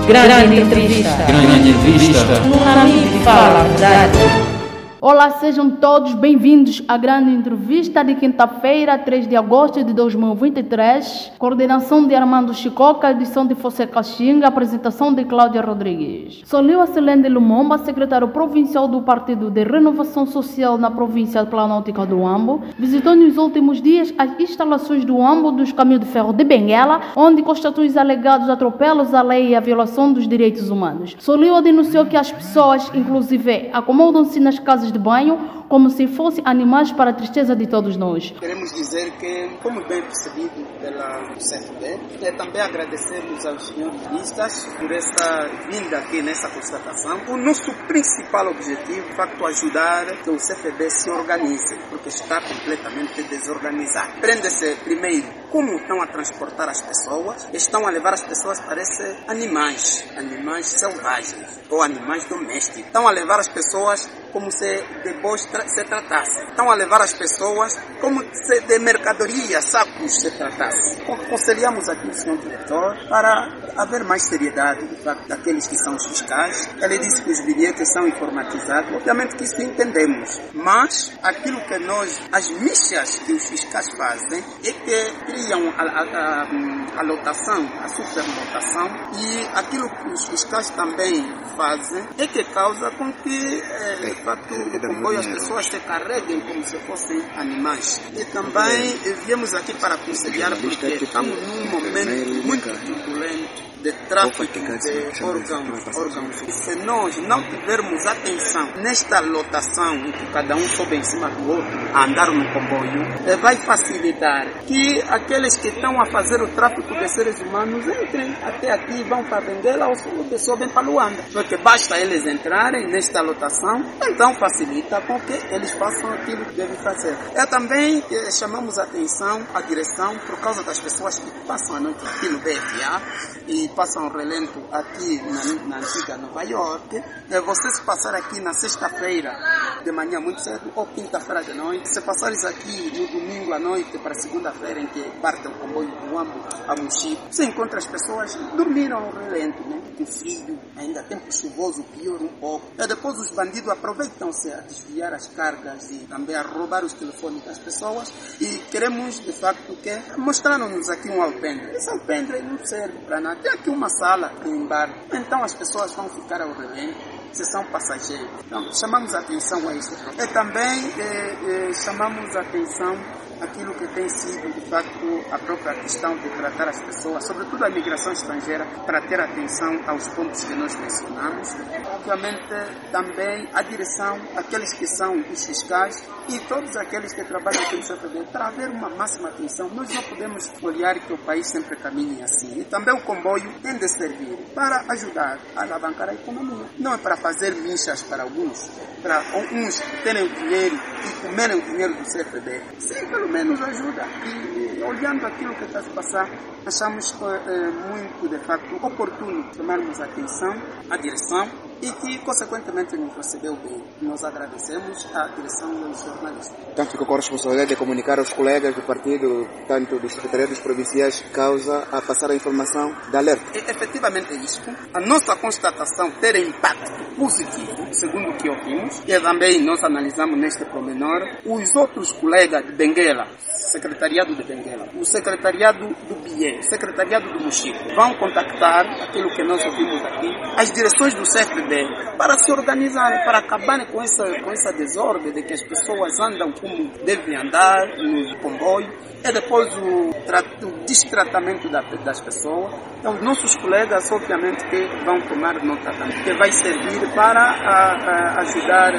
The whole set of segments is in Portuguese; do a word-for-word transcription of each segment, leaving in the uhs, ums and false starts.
Grande entrevista. Grande entrevista. Um amigo que fala a verdade. Olá, sejam todos bem-vindos à grande entrevista de quinta-feira, três de agosto de dois mil e vinte e três. Coordenação de Armando Chicoca, edição de Fonseca Xinga, apresentação de Cláudia Rodrigues. Soliu Acelende Lumumba, secretário provincial do Partido de Renovação Social na província planáltica do Huambo, visitou nos últimos dias as instalações do Huambo dos Caminhos de Ferro de Benguela, onde constatou os alegados atropelos à lei e à violação dos direitos humanos. Soliu denunciou que as pessoas, inclusive, acomodam-se nas casas de banho como se fossem animais para a tristeza de todos nós. Queremos dizer que, como bem percebido pela C F D, é também agradecermos aos senhores juristas por essa vinda aqui nessa constatação. O nosso principal objetivo, de facto, ajudar que o C F D se organize, porque está completamente desorganizado. Prende-se primeiro como estão a transportar as pessoas, estão a levar as pessoas parecem animais, animais selvagens ou animais domésticos. Estão a levar as pessoas como se de bois tra se tratasse. Estão a levar as pessoas como se de mercadoria, sacos se tratasse. Aconselhamos aqui o senhor diretor para haver mais seriedade, de facto, daqueles que são os fiscais. Ele disse que os bilhetes são informatizados. Obviamente que isso entendemos. Mas aquilo que nós, as mixas que os fiscais fazem é que criam a, a, a, a lotação, a superlotação, e aquilo que os fiscais também fazem é que causa com que é, de facto, o comboio as pessoas se carreguem como se fossem animais. E também viemos aqui para aconselhar, porque estamos num momento muito turbulento de tráfico de órgãos, órgãos. E se nós não tivermos atenção nesta lotação em que cada um sobe em cima do outro a andar no comboio, vai facilitar que aqueles que estão a fazer o tráfico de seres humanos entrem até aqui e vão para Benguela ou sobem para Luanda. Porque basta eles entrarem nesta lotação, então facilita com que eles façam aquilo que devem fazer. É também eh, chamamos a atenção à direção por causa das pessoas que passam a noite aqui no B F A e passam relento aqui na, na antiga Nova York. É, vocês passarem aqui na sexta-feira de manhã muito cedo ou quinta-feira de noite, se passares aqui no domingo à noite para segunda-feira em que parte o comboio do Huambo a Mochico, você encontra as pessoas dormiram ao relento, né? Que frio, ainda tempo chuvoso, pior um pouco. E depois os bandidos aproveitam-se a desviar as cargas e também a roubar os telefones das pessoas, e queremos de facto que mostraram-nos aqui um alpendre. Esse alpendre não serve para nada. Tem aqui uma sala de embarque, então as pessoas vão ficar ao relento se são passageiros. Então chamamos a atenção a isso. E também eh, eh, chamamos a atenção aquilo que tem sido, de facto, a própria questão de tratar as pessoas, sobretudo a imigração estrangeira, para ter atenção aos pontos que nós mencionamos. Obviamente, também a direção, aqueles que são os fiscais e todos aqueles que trabalham aqui no C F D, para haver uma máxima atenção. Nós não podemos olhar que o país sempre caminhe assim. E também o comboio tem de servir para ajudar a alavancar a economia. Não é para fazer minchas para alguns, para uns terem o dinheiro e comerem o dinheiro do C F D. Sim, pelo menos ajuda. E, e olhando aquilo que está a se passar, achamos que é muito, de facto, oportuno tomarmos atenção à direção e que, consequentemente, nos recebeu bem. Nós agradecemos à direção e aos jornalistas. Então ficou com a responsabilidade de comunicar aos colegas do partido, tanto dos secretariados provinciais, causa a passar a informação da alerta. E, efetivamente é isso. A nossa constatação ter impacto positivo, segundo o que ouvimos, e também nós analisamos neste promenor, os outros colegas de Benguela, secretariado de Benguela, o secretariado do Bié, o secretariado do Mochico, vão contactar aquilo que nós ouvimos aqui, as direções do C F D, para se organizarem, para acabarem com essa, com essa desordem de que as pessoas andam como devem andar no comboio, e depois o, o destratamento da, das pessoas. Então, nossos colegas, obviamente, que vão tomar nota também, que vai servir para a, a ajudar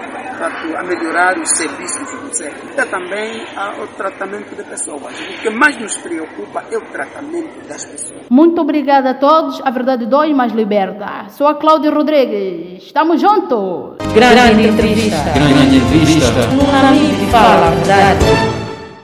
a, a melhorar os serviços do C F D. E também a, o tratamento de pessoas. O que mais nos preocupa é o tratamento das pessoas. Muito obrigada a todos. A verdade dói, mas liberta. Sou a Cláudia Rodrigues. Estamos juntos. Grande entrevista. Grande entrevista. Um amigo que fala a verdade.